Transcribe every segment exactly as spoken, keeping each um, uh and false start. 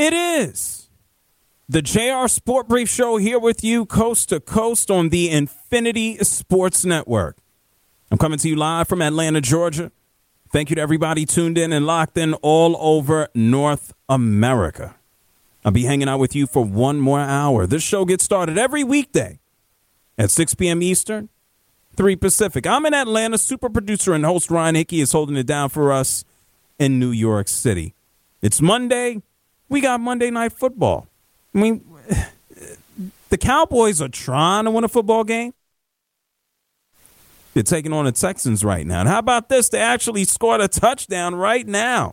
It is the J R Sport Brief Show here with you coast to coast on the Infinity Sports Network. I'm coming to you live from Atlanta, Georgia. Thank you to everybody tuned in and locked in all over North America. I'll be hanging out with you for one more hour. This show gets started every weekday at six p.m. Eastern, three Pacific. I'm in Atlanta. Super producer and host Ryan Hickey is holding it down for us in New York City. It's Monday. We got Monday Night Football. I mean, the Cowboys are trying to win a football game. They're taking on the Texans right now. And how about this? They actually scored a touchdown right now.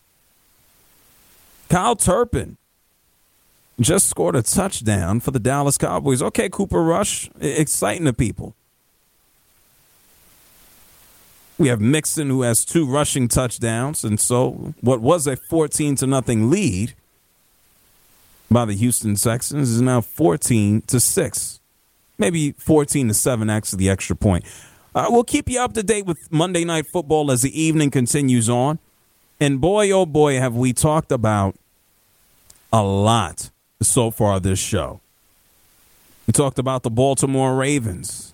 Kyle Turpin just scored a touchdown for the Dallas Cowboys. Okay, Cooper Rush, exciting to people. We have Mixon, who has two rushing touchdowns. And so what was a fourteen to nothing lead by the Houston Texans is now fourteen to six. Maybe fourteen to seven, actually, the extra point. Uh, we'll keep you up to date with Monday Night Football as the evening continues on. And boy, oh boy, have we talked about a lot so far this show. We talked about the Baltimore Ravens.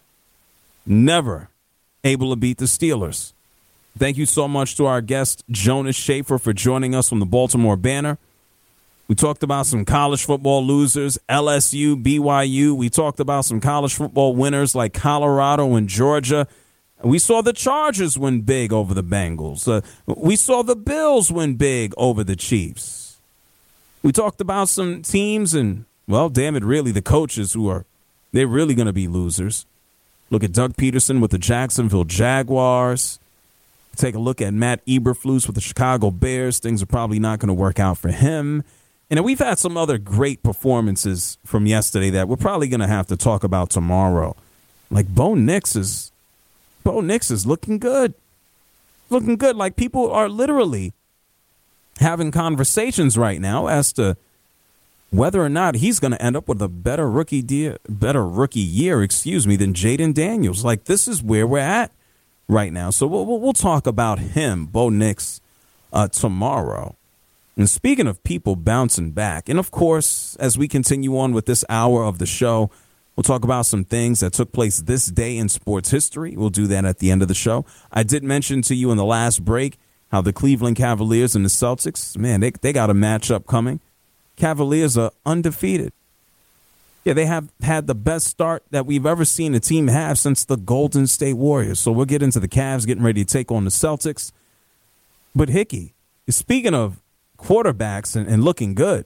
Never able to beat the Steelers. Thank you so much to our guest, Jonas Shaffer, for joining us from the Baltimore Banner. We talked about some college football losers, L S U, B Y U. We talked about some college football winners like Colorado and Georgia. We saw the Chargers win big over the Bengals. Uh, we saw the Bills win big over the Chiefs. We talked about some teams and, well, damn it, really, the coaches who are, they're really going to be losers. Look at Doug Peterson with the Jacksonville Jaguars. Take a look at Matt Eberflus with the Chicago Bears. Things are probably not going to work out for him. And we've had some other great performances from yesterday that we're probably going to have to talk about tomorrow. Like Bo Nix is, Bo Nix is looking good. Looking good. Like people are literally having conversations right now as to whether or not he's going to end up with a better rookie deal, better rookie year, excuse me, than Jaden Daniels. Like this is where we're at right now. So we'll, we'll talk about him, Bo Nix, uh, tomorrow. And speaking of people bouncing back, and of course, as we continue on with this hour of the show, we'll talk about some things that took place this day in sports history. We'll do that at the end of the show. I did mention to you in the last break how the Cleveland Cavaliers and the Celtics, man, they, they got a matchup coming. Cavaliers are undefeated. Yeah, they have had the best start that we've ever seen a team have since the Golden State Warriors. So we'll get into the Cavs getting ready to take on the Celtics. But Hickey, speaking of quarterbacks and, and looking good,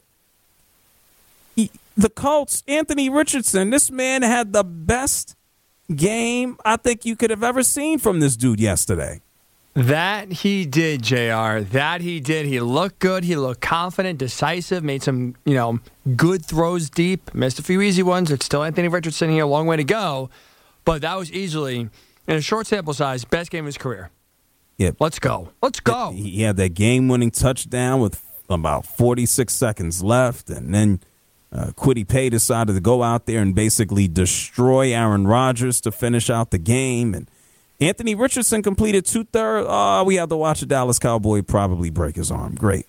he, the Colts, Anthony Richardson, this man had the best game I think you could have ever seen from this dude yesterday. That he did, J R. That he did. He looked good. He looked confident, decisive, made some, you know, good throws deep, missed a few easy ones. It's still Anthony Richardson here, a long way to go. But that was easily, in a short sample size, best game of his career. Yeah. Let's go. Let's go. He had that game-winning touchdown with about forty-six seconds left, and then uh, Kwity Paye decided to go out there and basically destroy Aaron Rodgers to finish out the game. And Anthony Richardson completed two-thirds. Oh, we have to watch a Dallas Cowboy probably break his arm. Great.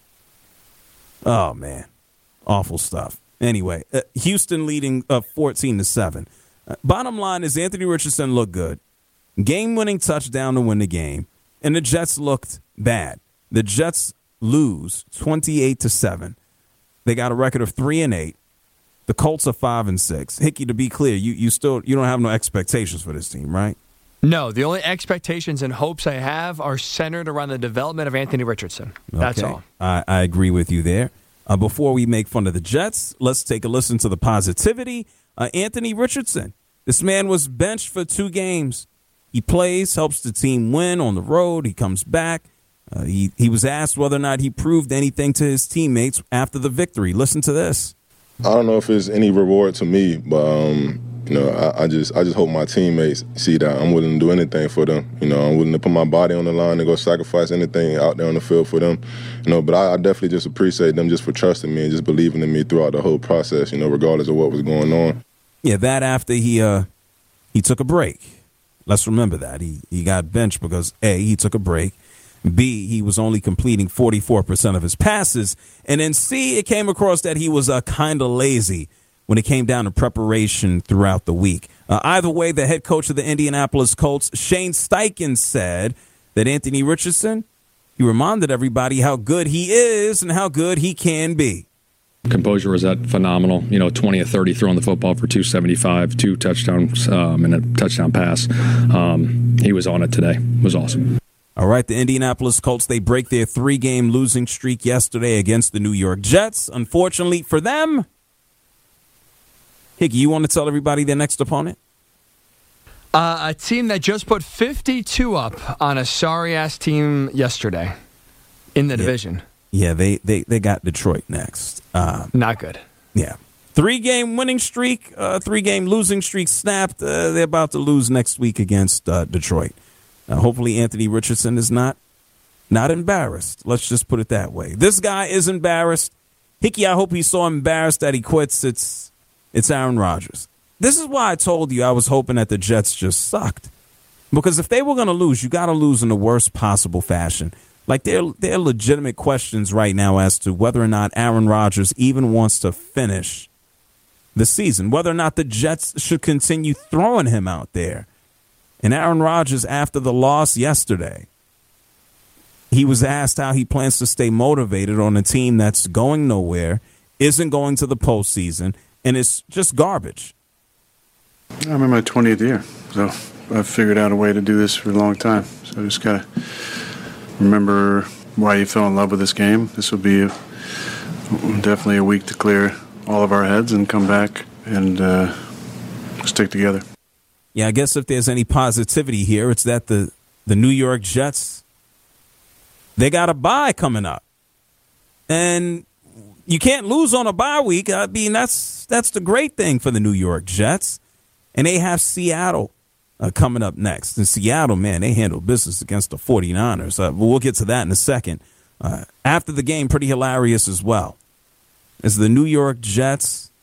Oh, man. Awful stuff. Anyway, uh, Houston leading uh, fourteen to seven. Uh, bottom line is Anthony Richardson looked good. Game-winning touchdown to win the game. And the Jets looked bad. The Jets lose twenty-eight to seven. They got a record of three and eight. The Colts are five and six. Hickey, to be clear, you, you still you don't have no expectations for this team, right? No, the only expectations and hopes I have are centered around the development of Anthony Richardson. That's okay. all. I, I agree with you there. Uh, before we make fun of the Jets, let's take a listen to the positivity. Uh, Anthony Richardson, this man was benched for two games. He plays, helps the team win on the road. He comes back. Uh, he, he was asked whether or not he proved anything to his teammates after the victory. Listen to this. I don't know if it's any reward to me, but um, you know, I, I just I just hope my teammates see that I'm willing to do anything for them. You know, I'm willing to put my body on the line and go sacrifice anything out there on the field for them. You know, but I, I definitely just appreciate them just for trusting me and just believing in me throughout the whole process. You know, regardless of what was going on. Yeah, that after he uh he took a break. Let's remember that he he got benched because A, he took a break. B, he was only completing forty-four percent of his passes. And then C, it came across that he was uh, kind of lazy when it came down to preparation throughout the week. Uh, either way, the head coach of the Indianapolis Colts, Shane Steichen, said that Anthony Richardson, he reminded everybody how good he is and how good he can be. Composure was that phenomenal. You know, twenty of thirty throwing the football for two seventy-five, two touchdowns um, and a touchdown pass. Um, he was on it today. It was awesome. All right, the Indianapolis Colts, they break their three-game losing streak yesterday against the New York Jets. Unfortunately for them, Hickey, you want to tell everybody their next opponent? Uh, a team that just put fifty-two up on a sorry-ass team yesterday in the yeah. division. Yeah, they, they, they got Detroit next. Uh, Not good. Yeah. Three-game winning streak, uh, three-game losing streak snapped. Uh, they're about to lose next week against uh, Detroit. Uh, hopefully Anthony Richardson is not not embarrassed. Let's just put it that way. This guy is embarrassed. Hickey, I hope he's so embarrassed that he quits. It's it's Aaron Rodgers. This is why I told you I was hoping that the Jets just sucked. Because if they were going to lose, you got to lose in the worst possible fashion. Like, there, there are legitimate questions right now as to whether or not Aaron Rodgers even wants to finish the season, whether or not the Jets should continue throwing him out there. And Aaron Rodgers, after the loss yesterday, he was asked how he plans to stay motivated on a team that's going nowhere, isn't going to the postseason, and it's just garbage. I'm in my twentieth year, so I've figured out a way to do this for a long time. So I just got to remember why you fell in love with this game. This will be a, definitely a week to clear all of our heads and come back and uh, stick together. Yeah, I guess if there's any positivity here, it's that the, the New York Jets, they got a bye coming up. And you can't lose on a bye week. I mean, that's that's the great thing for the New York Jets. And they have Seattle uh, coming up next. And Seattle, man, they handle business against the forty-niners. Uh, we'll get to that in a second. Uh, after the game, pretty hilarious as well. As the New York Jets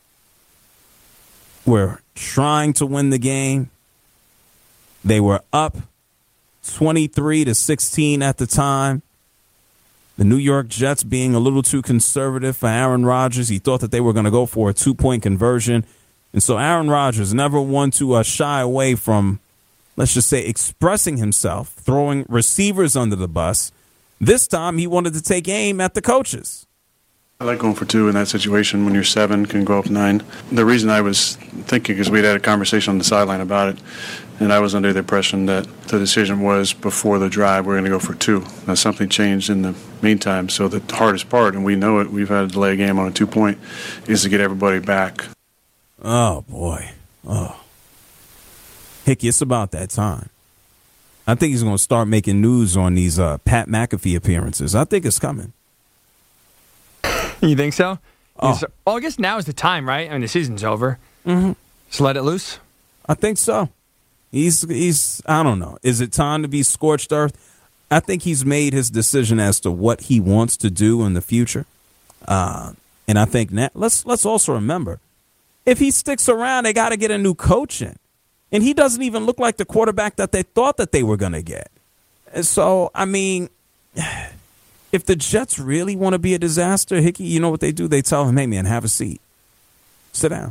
were trying to win the game, they were up twenty-three to sixteen at the time. The New York Jets being a little too conservative for Aaron Rodgers. He thought that they were going to go for a two-point conversion. And so Aaron Rodgers, never one to uh, shy away from, let's just say, expressing himself, throwing receivers under the bus. This time he wanted to take aim at the coaches. I like going for two in that situation when you're seven, can go up nine. The reason I was thinking is we'd had a conversation on the sideline about it, and I was under the impression that the decision was before the drive we're going to go for two. Now something changed in the meantime, so the hardest part, and we know it, we've had to delay a game on a two-point, is to get everybody back. Oh, boy. Oh. Hickey, it's about that time. I think he's going to start making news on these uh, Pat McAfee appearances. I think it's coming. You think so? Oh. Well, I guess now is the time, right? I mean, the season's over. Mm-hmm. Just let it loose. I think so. He's, he's, I don't know. Is it time to be scorched earth? I think he's made his decision as to what he wants to do in the future. Uh, and I think now, let's, let's also remember, if he sticks around, they got to get a new coach in. And he doesn't even look like the quarterback that they thought that they were going to get. And so, I mean, if the Jets really want to be a disaster, Hickey, you know what they do? They tell him, hey, man, have a seat. Sit down.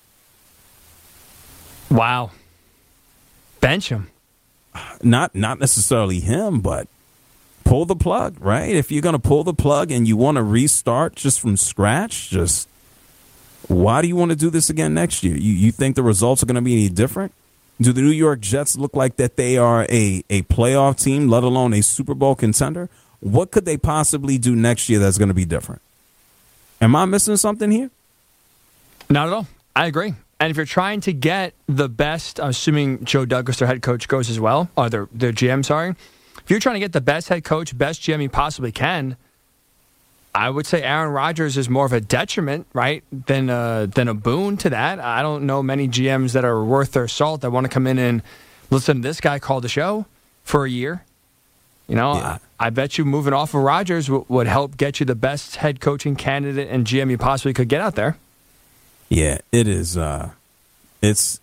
Wow. Bench him. Not not necessarily him, but pull the plug, right? If you're going to pull the plug and you want to restart just from scratch, just why do you want to do this again next year? You, you think the results are going to be any different? Do the New York Jets look like that they are a, a playoff team, let alone a Super Bowl contender? What could they possibly do next year that's going to be different? Am I missing something here? Not at all. I agree. And if you're trying to get the best, assuming Joe Douglas, their head coach, goes as well, or their, their G M, sorry, if you're trying to get the best head coach, best G M you possibly can, I would say Aaron Rodgers is more of a detriment, right, than a, than a boon to that. I don't know many G Ms that are worth their salt that want to come in and listen to this guy call the show for a year. You know, yeah. I, I bet you moving off of Rodgers w- would help get you the best head coaching candidate and G M you possibly could get out there. Yeah, it is. Uh, it's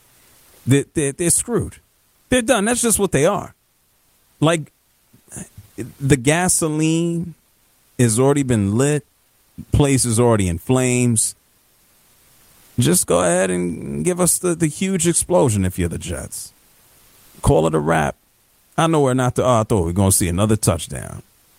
they, they, they're screwed. They're done. That's just what they are. Like, the gasoline has already been lit. Place is already in flames. Just go ahead and give us the, the huge explosion if you're the Jets. Call it a wrap. I know we're not the oh, I thought we are going to see another touchdown.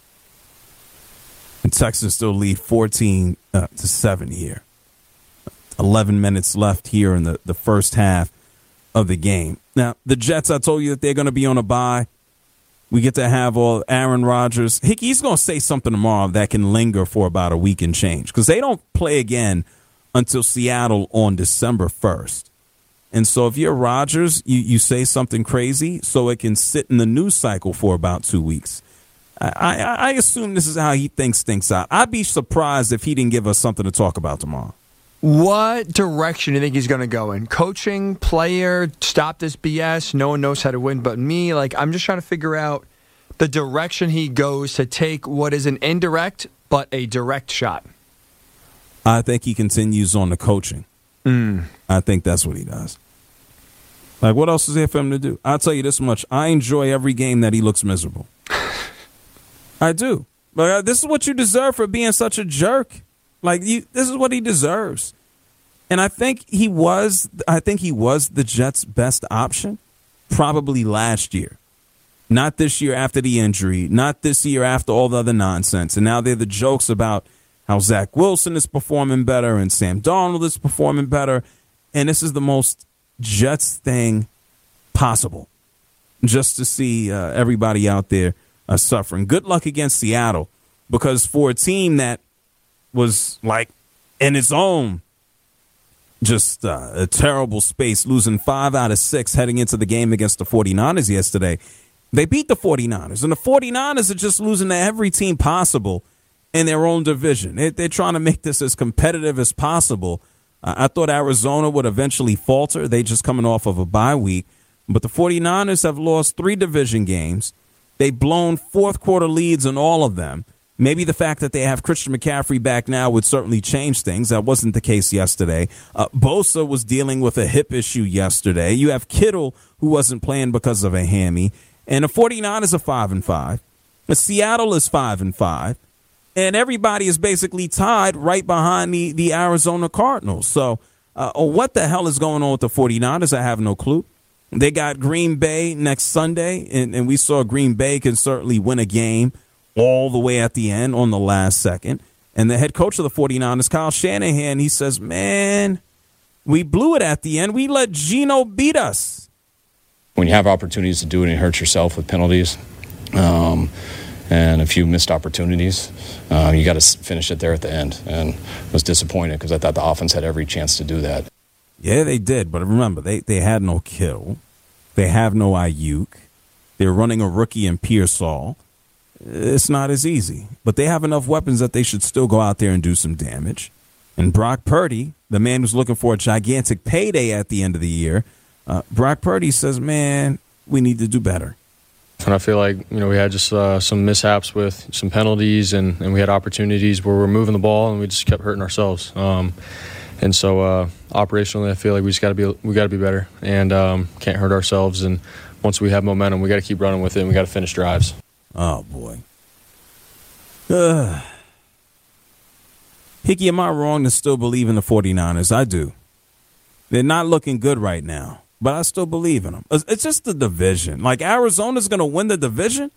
And Texans still lead fourteen uh, to seven here. eleven minutes left here in the, the first half of the game. Now, the Jets, I told you that they're going to be on a bye. We get to have all Aaron Rodgers. Hickey, he's going to say something tomorrow that can linger for about a week and change because they don't play again until Seattle on December first. And so if you're Rodgers, you, you say something crazy so it can sit in the news cycle for about two weeks. I, I, I assume this is how he thinks things out. I'd be surprised if he didn't give us something to talk about tomorrow. What direction do you think he's going to go in? Coaching, player, stop this B S, no one knows how to win but me? Like, I'm just trying to figure out the direction he goes to take what is an indirect but a direct shot. I think he continues on the coaching. Mm. I think that's what he does. Like, what else is there for him to do? I'll tell you this much. I enjoy every game that he looks miserable. I do. But uh, this is what you deserve for being such a jerk. Like, you, this is what he deserves. And I think he was I think he was the Jets' best option probably last year. Not this year after the injury, not this year after all the other nonsense. And now they're the jokes about how Zach Wilson is performing better and Sam Darnold is performing better. And this is the most Jets thing possible. Just to see uh, everybody out there uh, suffering. Good luck against Seattle, because for a team that was like in its own just uh, a terrible space, losing five out of six heading into the game against the 49ers yesterday. They beat the 49ers, and the 49ers are just losing to every team possible in their own division. They, they're trying to make this as competitive as possible. Uh, I thought Arizona would eventually falter. They just coming off of a bye week. But the 49ers have lost three division games. They've blown fourth quarter leads in all of them. Maybe the fact that they have Christian McCaffrey back now would certainly change things. That wasn't the case yesterday. Uh, Bosa was dealing with a hip issue yesterday. You have Kittle, who wasn't playing because of a hammy. And the 49ers are five and five. But Seattle is five and five. And everybody is basically tied right behind the, the Arizona Cardinals. So uh, what the hell is going on with the 49ers? I have no clue. They got Green Bay next Sunday, and, and we saw Green Bay can certainly win a game all the way at the end on the last second. And the head coach of the 49ers, Kyle Shanahan, he says, man, we blew it at the end. We let Geno beat us. When you have opportunities to do it and you hurt yourself with penalties um, and a few missed opportunities, uh, you got to finish it there at the end. And I was disappointed because I thought the offense had every chance to do that. Yeah, they did. But remember, they, they had no Kittle. They have no Ayuk. They're running a rookie in Pearsall. It's not as easy. But they have enough weapons that they should still go out there and do some damage. And Brock Purdy, the man who's looking for a gigantic payday at the end of the year, uh, Brock Purdy says, man, we need to do better. And I feel like, you know, we had just uh, some mishaps with some penalties, and, and we had opportunities where we're moving the ball and we just kept hurting ourselves. Um, and so uh, operationally, I feel like we just got to be we got to be better and um, can't hurt ourselves. And once we have momentum, we got to keep running with it. And we got to finish drives. Oh boy, uh. Hickey, am I wrong to still believe in the 49ers? I do. They're not looking good right now, but I still believe in them. It's just the division. Like, Arizona's going to win the division?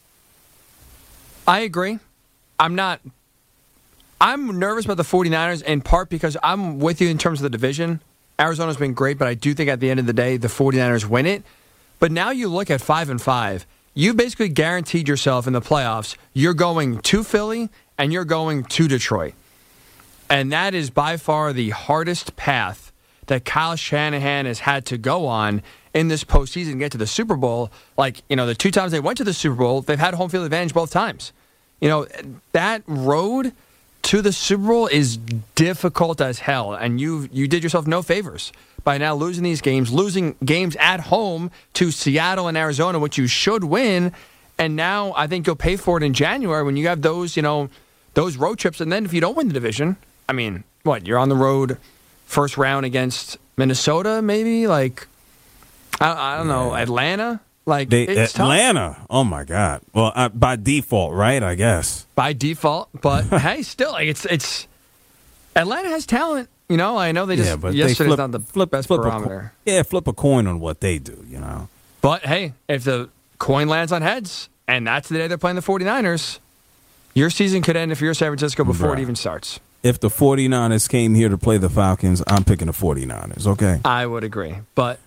I agree. I'm not. I'm nervous about the 49ers in part because I'm with you in terms of the division. Arizona's been great, but I do think at the end of the day, the 49ers win it. But now you look at five and five. You basically guaranteed yourself in the playoffs. You're going to Philly and you're going to Detroit. And that is by far the hardest path that Kyle Shanahan has had to go on in this postseason to get to the Super Bowl. Like, you know, the two times they went to the Super Bowl, they've had home field advantage both times. You know, that road to the Super Bowl is difficult as hell. And you you did yourself no favors by now losing these games, losing games at home to Seattle and Arizona, which you should win. And now I think you'll pay for it in January when you have those, you know, those road trips. And then if you don't win the division, I mean, what, you're on the road first round against Minnesota, maybe? Like, I, I don't know, Atlanta? Like They, it's Atlanta. tough. Oh my God. Well, uh, by default, right? I guess by default. But hey, still, like it's it's Atlanta has talent. You know, I know they just yeah, but yesterday's they flip, not the flip, best flip barometer. A, yeah, flip a coin on what they do. You know. But hey, if the coin lands on heads, and that's the day they're playing the 49ers, your season could end if you're San Francisco before Bruh. it even starts. If the 49ers came here to play the Falcons, I'm picking the 49ers. Okay. I would agree, but.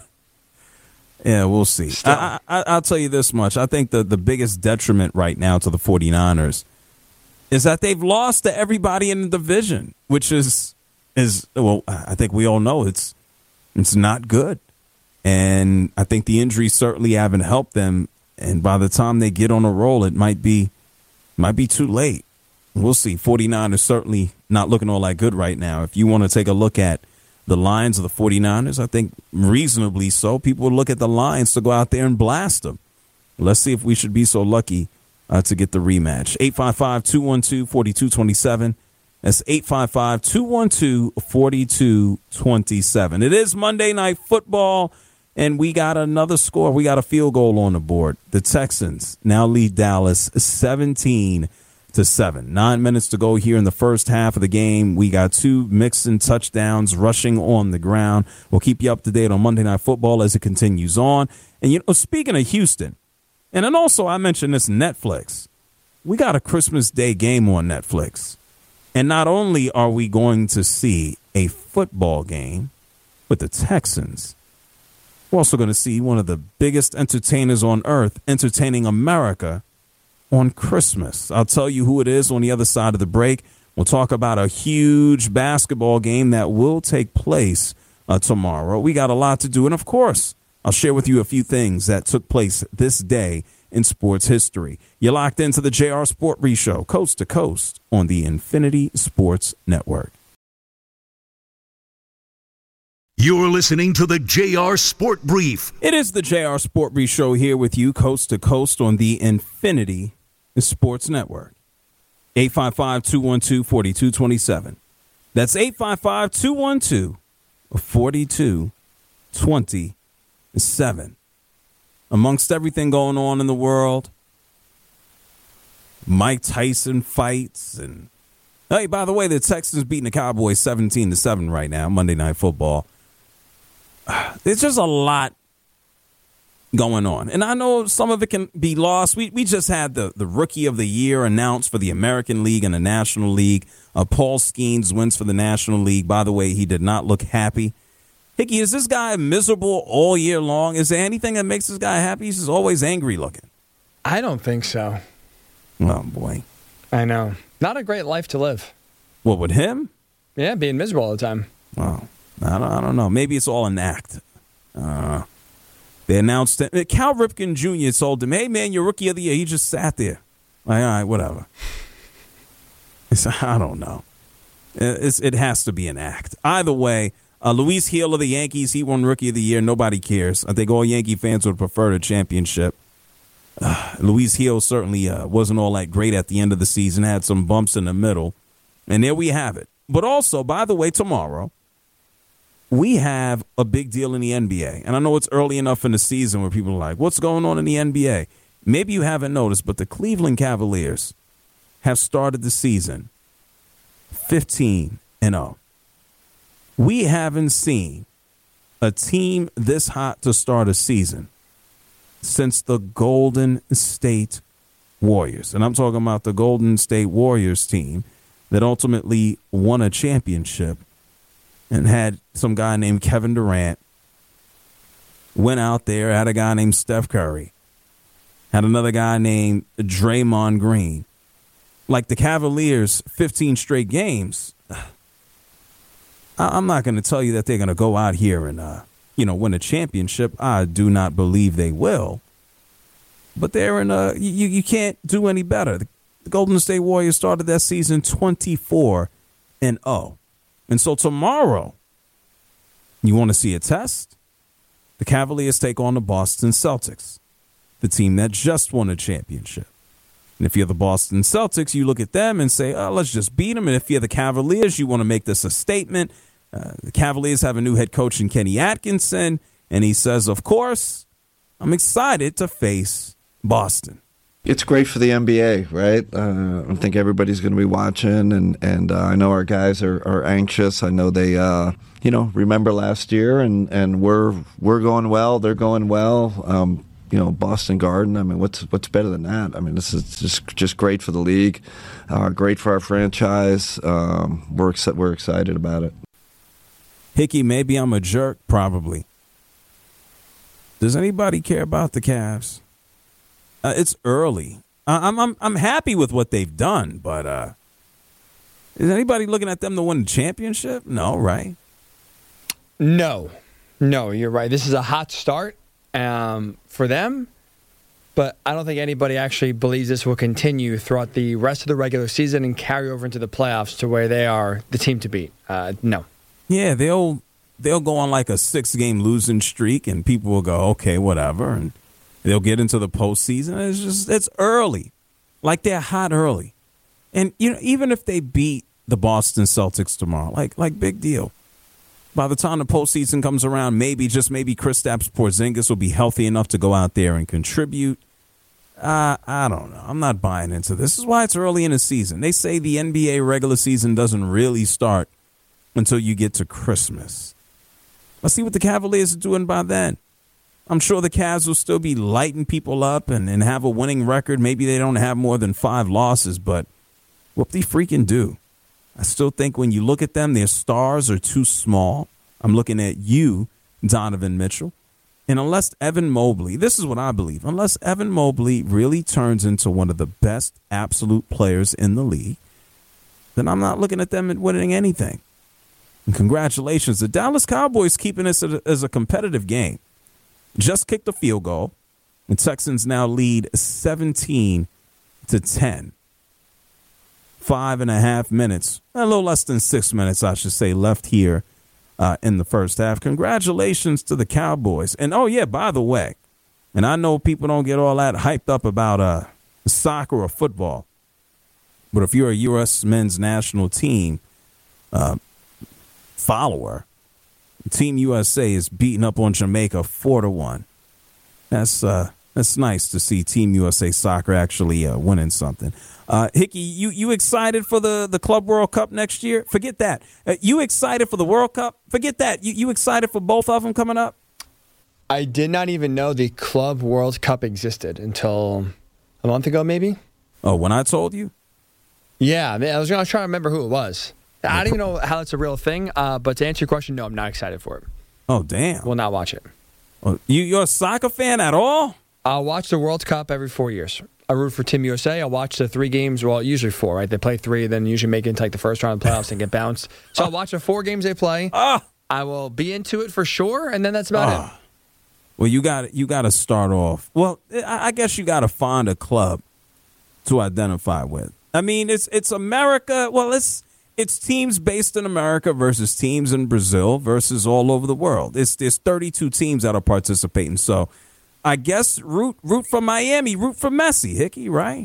Yeah, we'll see. Still. I, I, I'll tell you this much. I think the, the biggest detriment right now to the 49ers is that they've lost to everybody in the division, which is, is well, I think we all know it's it's not good. And I think the injuries certainly haven't helped them. And by the time they get on a roll, it might be might be too late. We'll see. 49ers certainly not looking all that good right now. If you want to take a look at the lines of the 49ers, I think reasonably so. People would look at the lines to go out there and blast them. Let's see if we should be so lucky uh, to get the rematch. eight five five, two one two, four two two seven. That's eight five five, two one two, four two two seven. It is Monday Night Football, and we got another score. We got a field goal on the board. The Texans now lead Dallas seventeen to seven. Nine minutes to go here in the first half of the game. We got two Mixon touchdowns rushing on the ground. We'll keep you up to date on Monday Night Football as it continues on. And, you know, speaking of Houston, and then also I mentioned this Netflix. We got a Christmas Day game on Netflix. And not only are we going to see a football game with the Texans, we're also going to see one of the biggest entertainers on earth entertaining America on Christmas. I'll tell you who it is on the other side of the break. We'll talk about a huge basketball game that will take place uh, tomorrow. We got a lot to do. And, of course, I'll share with you a few things that took place this day in sports history. You're locked into the J R Sport Brief Show, coast to coast on the Infinity Sports Network. You're listening to the J R Sport Brief. It is the J R Sport Brief Show here with you, coast to coast on the Infinity Sports Network. eight five five, two one two, four two two seven. That's eight five five, two one two, four two two seven. Amongst everything going on in the world, Mike Tyson fights, and hey, by the way, the Texans beating the Cowboys seventeen to seven right now, Monday Night Football. There's just a lot going on. And I know some of it can be lost. We we just had the, the Rookie of the Year announced for the American League and the National League. Uh, Paul Skeens wins for the National League. By the way, he did not look happy. Hickey, is this guy miserable all year long? Is there anything that makes this guy happy? He's just always angry looking. I don't think so. Oh, boy. I know. Not a great life to live. What, with him? Yeah, being miserable all the time. Well, I don't, I don't know. Maybe it's all an act. Uh, they announced that Cal Ripken Junior told him, hey, man, you're Rookie of the Year. He just sat there. Like, all right, whatever. It's, I don't know. It's, it has to be an act. Either way, uh, Luis Gil of the Yankees, he won Rookie of the Year. Nobody cares. I think all Yankee fans would prefer a championship. Uh, Luis Gil certainly uh, wasn't all that great at the end of the season, had some bumps in the middle. And there we have it. But also, by the way, tomorrow, we have a big deal in the N B A. And I know it's early enough in the season where people are like, what's going on in the N B A? Maybe you haven't noticed, but the Cleveland Cavaliers have started the season fifteen and oh. We haven't seen a team this hot to start a season since the Golden State Warriors. And I'm talking about the Golden State Warriors team that ultimately won a championship and had some guy named Kevin Durant, went out there, had a guy named Steph Curry, had another guy named Draymond Green. Like the Cavaliers, fifteen straight games. I'm not going to tell you that they're going to go out here and, uh, you know, win a championship. I do not believe they will. But they're in a, you, you can't do any better. The, the Golden State Warriors started that season twenty-four and oh. And so tomorrow, you want to see a test? The Cavaliers take on the Boston Celtics, the team that just won a championship. And if you're the Boston Celtics, you look at them and say, oh, let's just beat them. And if you're the Cavaliers, you want to make this a statement. Uh, the Cavaliers have a new head coach in Kenny Atkinson. And he says, of course, I'm excited to face Boston. It's great for the N B A, right? Uh, I think everybody's going to be watching, and and uh, I know our guys are, are anxious. I know they, uh, you know, remember last year, and, and we're we're going well. They're going well. Um, you know, Boston Garden. I mean, what's what's better than that? I mean, this is just just great for the league, uh, great for our franchise. Um, we're ex- we're excited about it. Hickey, maybe I'm a jerk. Probably. Does anybody care about the Cavs? Uh, it's early. Uh, I'm I'm I'm happy with what they've done, but uh, is anybody looking at them to win the championship? No, right? No, no, you're right. This is a hot start um, for them, but I don't think anybody actually believes this will continue throughout the rest of the regular season and carry over into the playoffs to where they are the team to beat. Uh, no. Yeah, they'll they'll go on like a six game losing streak, and people will go, okay, whatever, and they'll get into the postseason. It's just it's early, like they're hot early, and you know even if they beat the Boston Celtics tomorrow, like like big deal. By the time the postseason comes around, maybe just maybe Kristaps Porzingis will be healthy enough to go out there and contribute. Uh, I don't know. I'm not buying into this. This is why it's early in the season. They say the N B A regular season doesn't really start until you get to Christmas. Let's see what the Cavaliers are doing by then. I'm sure the Cavs will still be lighting people up and, and have a winning record. Maybe they don't have more than five losses, but what they freaking do. I still think when you look at them, their stars are too small. I'm looking at you, Donovan Mitchell. And unless Evan Mobley, this is what I believe, unless Evan Mobley really turns into one of the best absolute players in the league, then I'm not looking at them at winning anything. And congratulations. The Dallas Cowboys keeping this as a competitive game. Just kicked a field goal, and Texans now lead seventeen to ten. Five and a half minutes, a little less than six minutes, I should say, left here uh, in the first half. Congratulations to the Cowboys. And, oh, yeah, by the way, and I know people don't get all that hyped up about uh, soccer or football, but if you're a U S men's national team uh, follower, Team U S A is beating up on Jamaica four to one. That's uh, that's nice to see Team U S A soccer actually uh, winning something. Uh, Hickey, you, you excited for the, the Club World Cup next year? Forget that. Uh, you excited for the World Cup? Forget that. You you excited for both of them coming up? I did not even know the Club World Cup existed until a month ago, maybe. Oh, when I told you? Yeah, I, mean, I was, I was trying to remember who it was. I don't even know how it's a real thing, uh, but to answer your question, no, I'm not excited for it. Oh, damn. Will not watch it. Oh, you, you're a soccer fan at all? I'll watch the World Cup every four years. I root for Team U S A. I'll watch the three games, well, usually four, right? They play three, then usually make it into like the first round of the playoffs and get bounced. So I'll watch the four games they play. Oh. I will be into it for sure, and then that's about oh. it. Well, you got you got to start off. Well, I, I guess you got to find a club to identify with. I mean, it's it's America. Well, it's it's teams based in America versus teams in Brazil versus all over the world. It's there's thirty-two teams that are participating. So I guess root root for Miami, root for Messi, Hickey, right?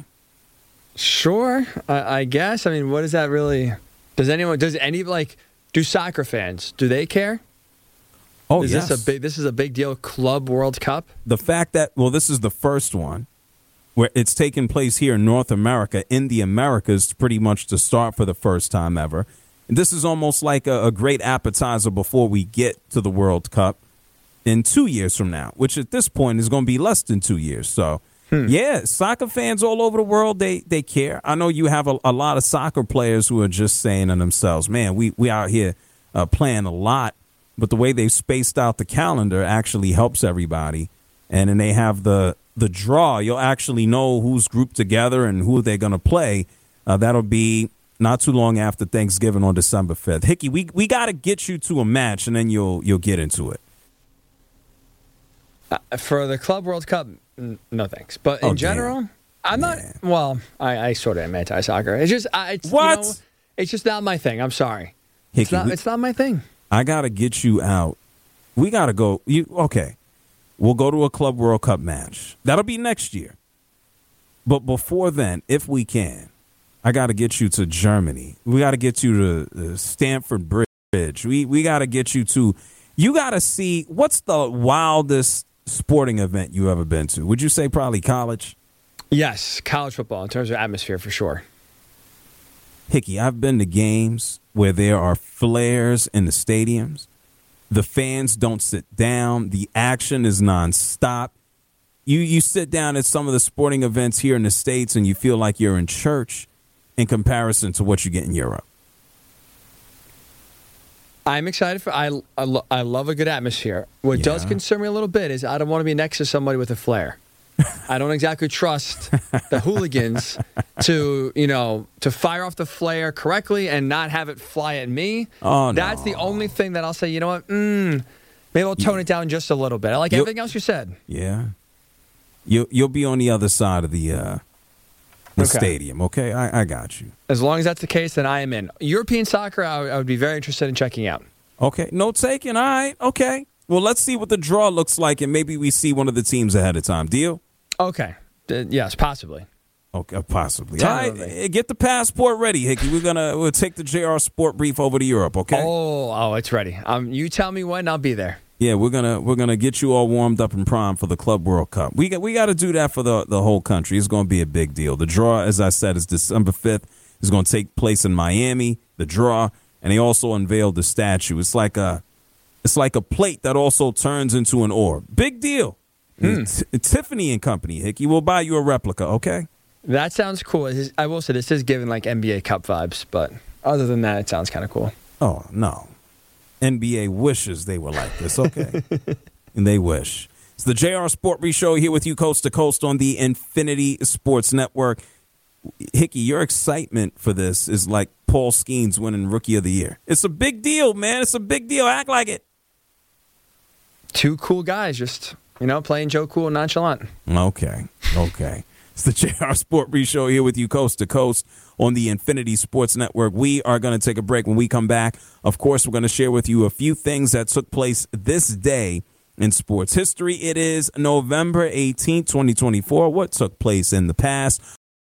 Sure, I, I guess. I mean, what does that really? Does anyone? Does any like? Do soccer fans? Do they care? Oh, is yes. this a big? This is a big deal. Club World Cup. The fact that well, this is the first one where it's taking place here in North America, in the Americas, pretty much to start for the first time ever. And this is almost like a, a great appetizer before we get to the World Cup in two years from now, which at this point is going to be less than two years. So, hmm. yeah, soccer fans all over the world, they they care. I know you have a, a lot of soccer players who are just saying to themselves, man, we, we out here uh, playing a lot, but the way they've spaced out the calendar actually helps everybody. And then they have the the draw. You'll actually know who's grouped together and who they're going to play. Uh, that'll be not too long after Thanksgiving on December fifth. Hickey, we we got to get you to a match, and then you'll you'll get into it. Uh, for the Club World Cup, n- no thanks. But in oh, general, damn. I'm not. Yeah. Well, I, I sort of am anti-soccer. It's just I, it's, what? You know, it's just not my thing. I'm sorry. Hickey, it's not. we, it's not my thing. I got to get you out. We got to go. You okay? We'll go to a Club World Cup match. That'll be next year. But before then, if we can, I got to get you to Germany. We got to get you to uh, Stamford Bridge. We we got to get you to. You got to see what's the wildest sporting event you ever been to? Would you say probably college? Yes, college football in terms of atmosphere for sure. Hickey, I've been to games where there are flares in the stadiums. The fans don't sit down. The action is nonstop. You you sit down at some of the sporting events here in the States and you feel like you're in church in comparison to what you get in Europe. I'm excited for. I I, lo- I love a good atmosphere. What Yeah. does concern me a little bit is I don't want to be next to somebody with a flare. I don't exactly trust the hooligans to you know to fire off the flare correctly and not have it fly at me. Oh, no. That's the only thing that I'll say. You know what? Mm, maybe I'll tone it down just a little bit. I like You'll- everything else you said. Yeah. You'll, you'll be on the other side of the, uh, the Okay. stadium, okay? I, I got you. As long as that's the case, then I am in. European soccer, I, I would be very interested in checking out. Okay, no taking. All right, okay. Well, let's see what the draw looks like, and maybe we see one of the teams ahead of time. Deal? Okay. Uh, yes, possibly. Okay, possibly. All right, Totally. eh, get the passport ready, Hickey. We're gonna we'll take the J R Sport Brief over to Europe, okay? Oh, oh, it's ready. Um, you tell me when, I'll be there. Yeah, we're gonna we're gonna get you all warmed up and primed for the Club World Cup. We got we got to do that for the the whole country. It's going to be a big deal. The draw, as I said, is December fifth. It's going to take place in Miami. The draw, and they also unveiled the statue. It's like a it's like a plate that also turns into an orb. Big deal. Hmm. T- Tiffany and Company, Hickey. We'll buy you a replica, okay? That sounds cool. This is- I will say this is giving like N B A Cup vibes, but other than that, it sounds kind of cool. Oh no. N B A wishes they were like this, okay? And they wish. It's the J R Sport Brief Show here with you coast to coast on the Infinity Sports Network. Hickey, your excitement for this is like Paul Skeens winning Rookie of the Year. It's a big deal, man. It's a big deal. Act like it. Two cool guys just, you know, playing Joe Cool and nonchalant. Okay, okay. It's the J R Sport Brief Show here with you coast to coast on the Infinity Sports Network. We are going to take a break. When we come back, of course, we're going to share with you a few things that took place this day in sports history. It is November eighteenth, twenty twenty-four. What took place in the past?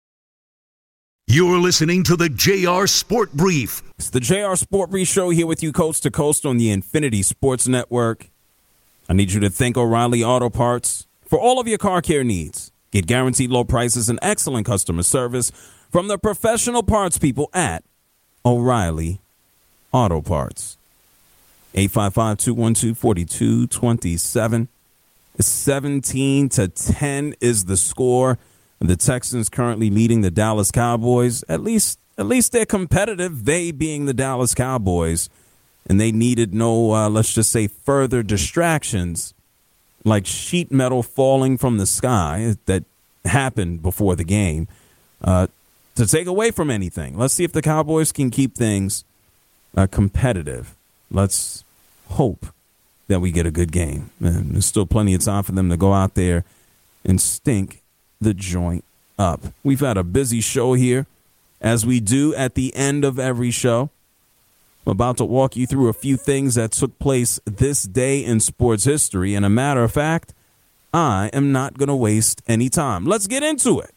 You're listening to the J R Sport Brief. It's the J R Sport Brief Show here with you coast to coast on the Infinity Sports Network. I need you to thank O'Reilly Auto Parts for all of your car care needs. Get guaranteed low prices and excellent customer service from the professional parts people at O'Reilly Auto Parts. eight five five, two one two, four two two seven. seventeen to ten is the score. The Texans currently leading the Dallas Cowboys. At least, at least they're competitive, they being the Dallas Cowboys. And they needed no, uh, let's just say, further distractions like sheet metal falling from the sky that happened before the game uh, to take away from anything. Let's see if the Cowboys can keep things uh, competitive. Let's hope that we get a good game. And there's still plenty of time for them to go out there and stink the joint up. We've had a busy show here, as we do at the end of every show. I'm about to walk you through a few things that took place this day in sports history. And a matter of fact, I am not going to waste any time. Let's get into it.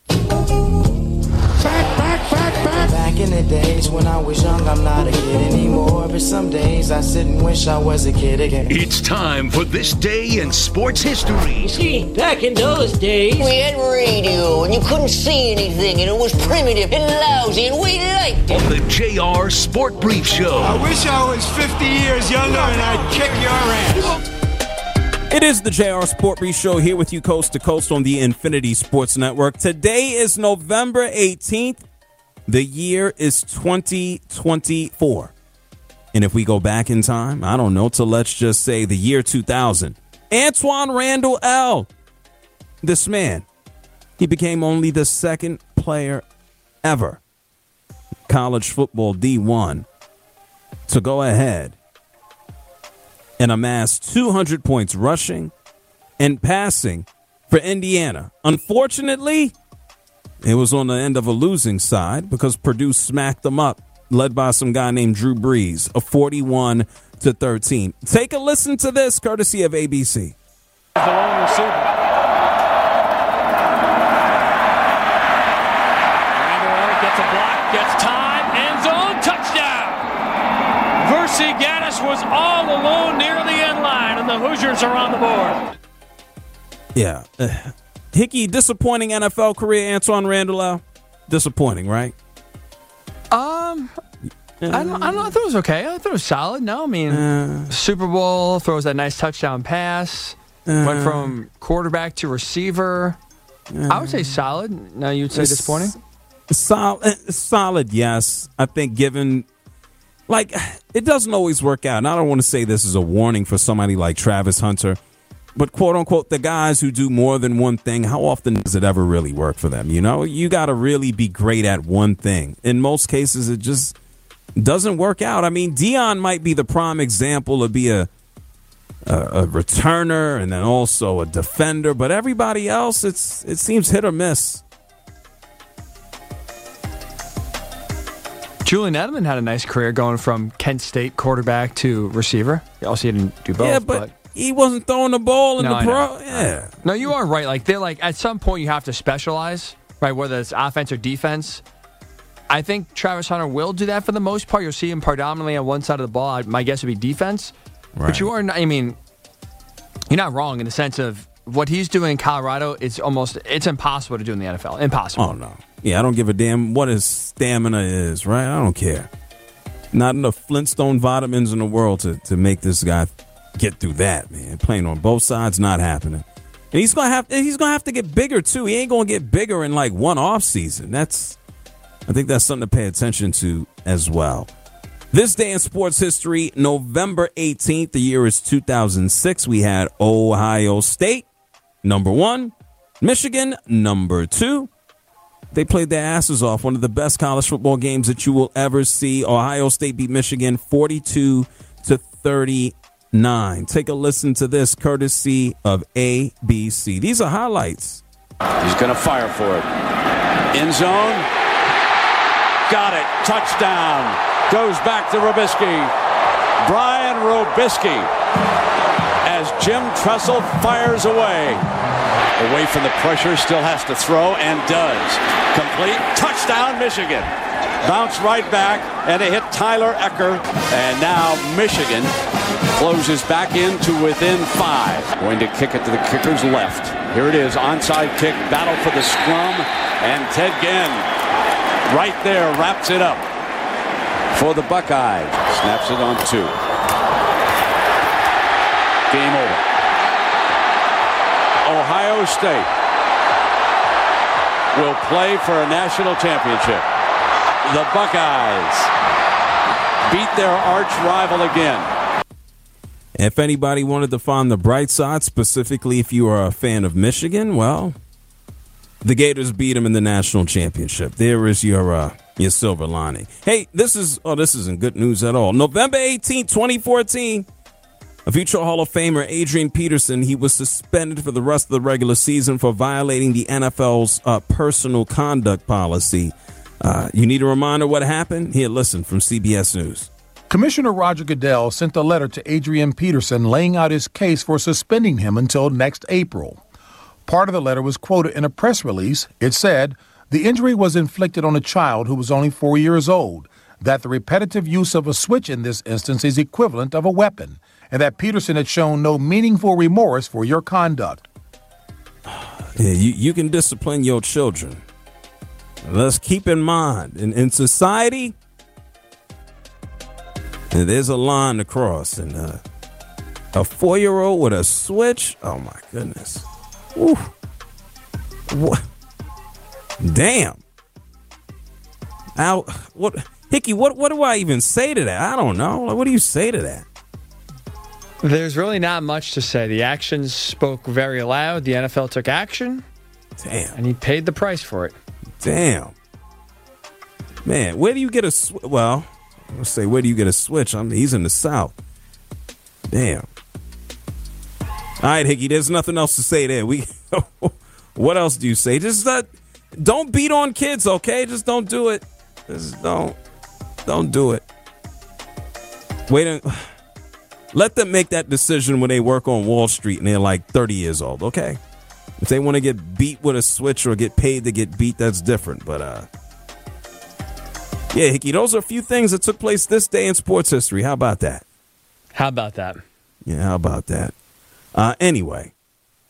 Back, back, back, back. Back in the days when I was young, I'm not a kid anymore. But some days I sit and wish I was a kid again. It's time for This Day in Sports History. See, back in those days, we had radio and you couldn't see anything and it was primitive and lousy and we liked it. On the J R Sport Brief Show. I wish I was fifty years younger and I'd kick your ass. It is the J R Sport Brief Show here with you coast to coast on the Infinity Sports Network. Today is November eighteenth. The year is twenty twenty-four. And if we go back in time, I don't know, to let's just say the year two thousand, Antoine Randall El, this man, he became only the second player ever, college football D one, to go ahead and amass two hundred points rushing and passing for Indiana. Unfortunately, it was on the end of a losing side because Purdue smacked them up, led by some guy named Drew Brees, a forty-one to thirteen. Take a listen to this, courtesy of A B C. The lone receiver. Randall gets a block, gets time, end zone, touchdown. Versi Gaddis was all alone near the end line, and the Hoosiers are on the board. Yeah. Uh, Hickey, disappointing N F L career, Antoine Randall. Disappointing, right? Um, I don't, I don't know. I thought it was okay. I thought it was solid. No, I mean, uh, Super Bowl, throws that nice touchdown pass, uh, went from quarterback to receiver. Uh, I would say solid. Now you'd say disappointing? Solid, solid, yes. I think given, like, it doesn't always work out. And I don't want to say this is a warning for somebody like Travis Hunter, but quote unquote, the guys who do more than one thing, how often does it ever really work for them? You know, you got to really be great at one thing. In most cases, it just doesn't work out. I mean, Deion might be the prime example of be a, a, a returner and then also a defender, but everybody else, it's it seems hit or miss. Julian Edelman had a nice career going from Kent State quarterback to receiver. Also, he didn't do both. Yeah, but, but he wasn't throwing the ball in no, the I pro. know. Yeah. No, you are right. Like they're like at some point you have to specialize, right? Whether it's offense or defense. I think Travis Hunter will do that for the most part. You'll see him predominantly on one side of the ball. My guess would be defense. Right. But you are not, I mean, you're not wrong in the sense of what he's doing in Colorado. It's almost it's impossible to do in the N F L. Impossible. Oh no. Yeah, I don't give a damn what his stamina is, right? I don't care. Not enough Flintstone vitamins in the world to, to make this guy get through that, man. Playing on both sides, not happening. And he's gonna have he's gonna have to get bigger too. He ain't gonna get bigger in like one off season. That's I think that's something to pay attention to as well. This day in sports history, November eighteenth, the year is two thousand six. We had Ohio State, number one, Michigan, number two. They played their asses off. One of the best college football games that you will ever see. Ohio State beat Michigan forty-two to thirty-nine. Take a listen to this, courtesy of A B C. These are highlights. He's going to fire for it. End zone. Got it. Touchdown. Goes back to Robisky. Brian Robisky as Jim Tressel fires away. Away from the pressure, still has to throw and does. Complete. Touchdown, Michigan. Bounce right back, and they hit Tyler Ecker. And now Michigan closes back into within five. Going to kick it to the kicker's left. Here it is, onside kick, battle for the scrum, and Ted Ginn right there wraps it up for the Buckeyes. Snaps it on two. Game over. Ohio State will play for a national championship. The Buckeyes beat their arch rival again. If anybody wanted to find the bright side, specifically if you are a fan of Michigan, well, the Gators beat them in the national championship. There is your uh, your silver lining. Hey, this is oh, this isn't good news at all. November eighteenth, twenty fourteen. A future Hall of Famer, Adrian Peterson, he was suspended for the rest of the regular season for violating the N F L's uh, personal conduct policy. Uh, you need a reminder what happened? Here, listen from C B S News. Commissioner Roger Goodell sent a letter to Adrian Peterson laying out his case for suspending him until next April. Part of the letter was quoted in a press release. It said, the injury was inflicted on a child who was only four years old, that the repetitive use of a switch in this instance is equivalent of a weapon, and that Peterson had shown no meaningful remorse for your conduct. Yeah, you, you can discipline your children. Let's keep in mind, in, in society, there's a line to cross. And uh, a four-year-old with a switch, oh, my goodness. Ooh. What? Damn. Now, what, Hickey, what, what do I even say to that? I don't know. What do you say to that? There's really not much to say. The actions spoke very loud. The N F L took action. Damn. And he paid the price for it. Damn. Man, where do you get a sw- well, let's say where do you get a switch? I mean, he's in the South. Damn. All right, Hickey, there's nothing else to say there. We what else do you say? Just uh, don't beat on kids, okay? Just don't do it. Just don't don't do it. Wait a Let them make that decision when they work on Wall Street and they're like thirty years old, okay? If they want to get beat with a switch or get paid to get beat, that's different. But, uh, yeah, Hickey, those are a few things that took place this day in sports history. How about that? How about that? Yeah, how about that? Uh, anyway,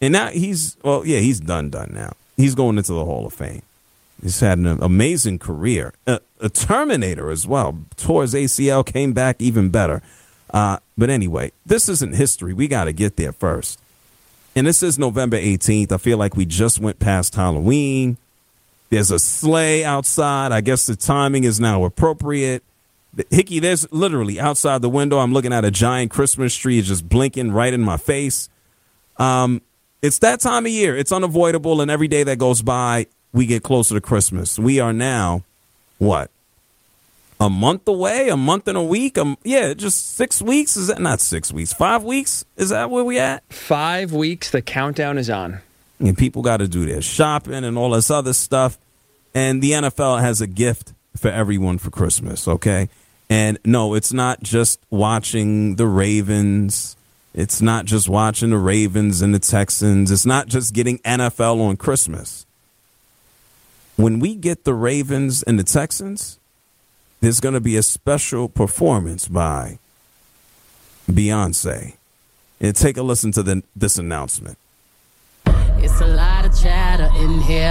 And now he's, well, yeah, he's done, done now. He's going into the Hall of Fame. He's had an amazing career. A, a Terminator as well. Tore his A C L, came back even better. Uh, but anyway, this isn't history. We got to get there first. And this is November eighteenth. I feel like we just went past Halloween. There's a sleigh outside. I guess the timing is now appropriate. Hickey, there's literally outside the window, I'm looking at a giant Christmas tree just blinking right in my face. Um, it's that time of year. It's unavoidable. And every day that goes by, we get closer to Christmas. We are now, what, a month away, a month and a week? Um, yeah, just six weeks. Is that not six weeks? Five weeks? Is that where we at? Five weeks. The countdown is on. And people got to do their shopping and all this other stuff. And the N F L has a gift for everyone for Christmas, okay? And no, it's not just watching the Ravens. It's not just watching the Ravens and the Texans. It's not just getting N F L on Christmas. When we get the Ravens and the Texans, there's going to be a special performance by Beyonce. And take a listen to the, this announcement. It's a lot of chatter in here,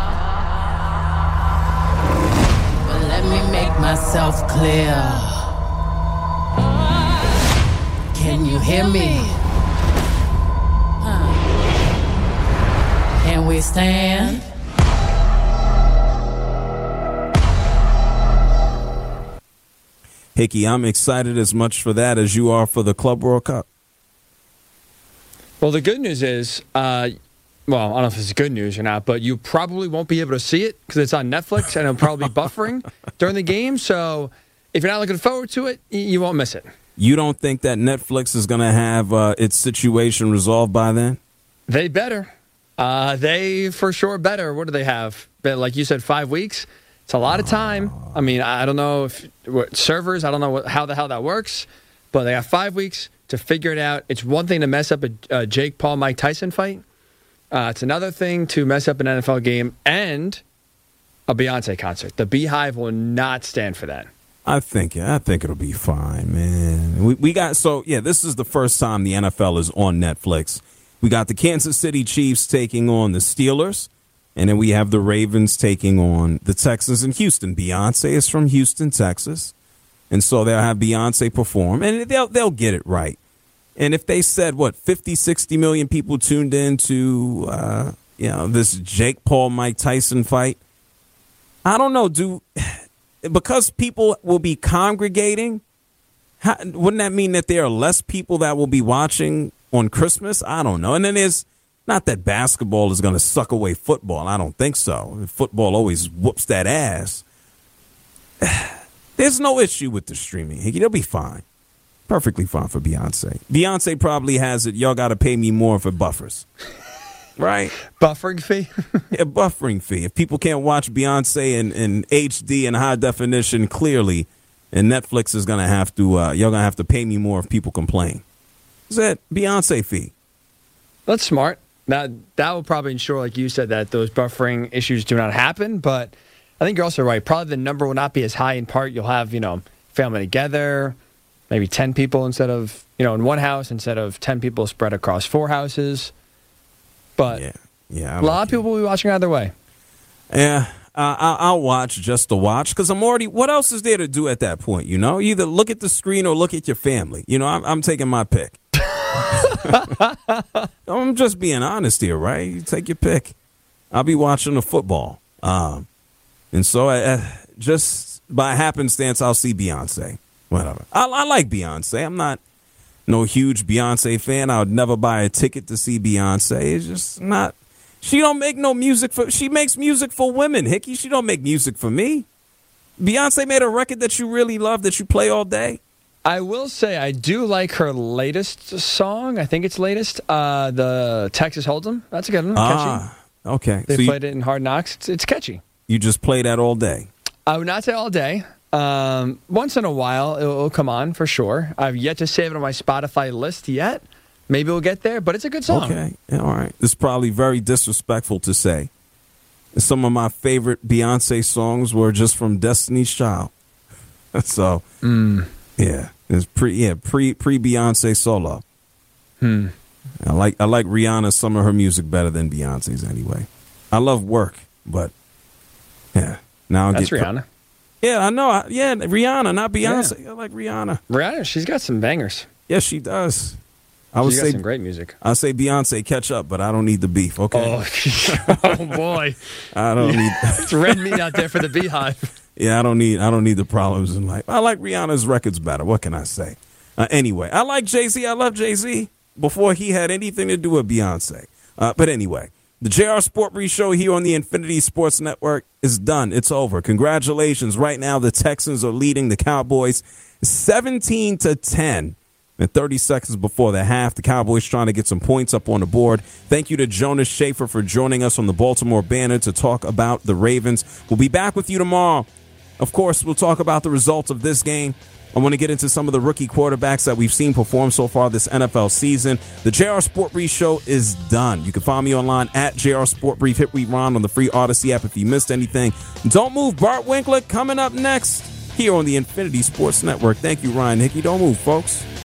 but let me make myself clear. Can you hear me? Huh. Can we stand? Hickey, I'm excited as much for that as you are for the Club World Cup. Well, the good news is, uh, well, I don't know if it's good news or not, but you probably won't be able to see it because it's on Netflix and it'll probably be buffering during the game. So if you're not looking forward to it, you won't miss it. You don't think that Netflix is going to have uh, its situation resolved by then? They better. Uh, they for sure better. What do they have? Like you said, five weeks? It's a lot of time. I mean, I don't know if what, servers, I don't know what, how the hell that works, but they have five weeks to figure it out. It's one thing to mess up a, a Jake Paul, Mike Tyson fight. Uh, it's another thing to mess up an N F L game and a Beyonce concert. The Beehive will not stand for that. I think I think it'll be fine, man. We we got so yeah. This is the first time the N F L is on Netflix. We got the Kansas City Chiefs taking on the Steelers, and then we have the Ravens taking on the Texans in Houston. Beyonce is from Houston, Texas, and so they'll have Beyonce perform, and they'll they'll get it right. And if they said, what, fifty, sixty million people tuned in to, uh, you know, this Jake Paul, Mike Tyson fight, I don't know, do because people will be congregating, how, wouldn't that mean that there are less people that will be watching on Christmas? I don't know. And then there's not that basketball is going to suck away football. I don't think so. Football always whoops that ass. There's no issue with the streaming, Hickey. They'll be fine. Perfectly fine for Beyonce. Beyonce probably has it. Y'all got to pay me more for buffers. Right? Buffering fee? Yeah, buffering fee. If people can't watch Beyonce in, in H D and high definition clearly, and Netflix is going to have to, uh, y'all going to have to pay me more if people complain. Is that Beyonce fee? That's smart. That, that will probably ensure, like you said, that those buffering issues do not happen. But I think you're also right. Probably the number will not be as high in part. You'll have, you know, family together. Maybe ten people instead of, you know, in one house instead of ten people spread across four houses. But yeah, yeah, a lot of people will be watching either way. Yeah, uh, I'll, I'll watch just to watch because I'm already, what else is there to do at that point, you know? Either look at the screen or look at your family. You know, I'm, I'm taking my pick. I'm just being honest here, right? You take your pick. I'll be watching the football. Um, and so uh, just by happenstance, I'll see Beyonce. Whatever. I, I like Beyonce. I'm not no huge Beyonce fan. I would never buy a ticket to see Beyonce. It's just not. She don't make no music for. She makes music for women, Hickey. She don't make music for me. Beyonce made a record that you really love that you play all day. I will say I do like her latest song. I think it's latest. Uh, the Texas Hold'em. That's a good one. Ah, catchy. Okay. They so played you, it in Hard Knocks. It's, it's catchy. You just play that all day. I would not say all day. Um, once in a while, it'll, it'll come on for sure. I've yet to save it on my Spotify list yet. Maybe we'll get there, but it's a good song. Okay, yeah, all right. It's probably very disrespectful to say. Some of my favorite Beyonce songs were just from Destiny's Child. So, mm. yeah, it's pre yeah pre pre Beyonce solo. Hmm. I like I like Rihanna, some of her music better than Beyonce's anyway. I love Work, but yeah. Now I'll That's get Rihanna. Yeah, I know. I, yeah, Rihanna, not Beyonce. Yeah. I like Rihanna. Rihanna, she's got some bangers. Yes, she does. I would She's say got some great music. I say Beyonce catch up, but I don't need the beef. Okay. Oh, oh boy. I don't need. It's red meat out there for the Beehive. Yeah, I don't need. I don't need the problems in life. I like Rihanna's records better. What can I say? Uh, anyway, I like Jay-Z. I love Jay-Z before he had anything to do with Beyonce. Uh, but anyway, the J R Sport Brief show here on the Infinity Sports Network is done. It's over. Congratulations. Right now, the Texans are leading the Cowboys seventeen to ten. And thirty seconds before the half, the Cowboys trying to get some points up on the board. Thank you to Jonas Schaefer for joining us on the Baltimore Banner to talk about the Ravens. We'll be back with you tomorrow. Of course, we'll talk about the results of this game. I want to get into some of the rookie quarterbacks that we've seen perform so far this N F L season. The J R Sport Brief show is done. You can find me online at J R Sport Brief. Hit rewind on the free Odyssey app if you missed anything. Don't move. Bart Winkler coming up next here on the Infinity Sports Network. Thank you, Ryan Hickey. Don't move, folks.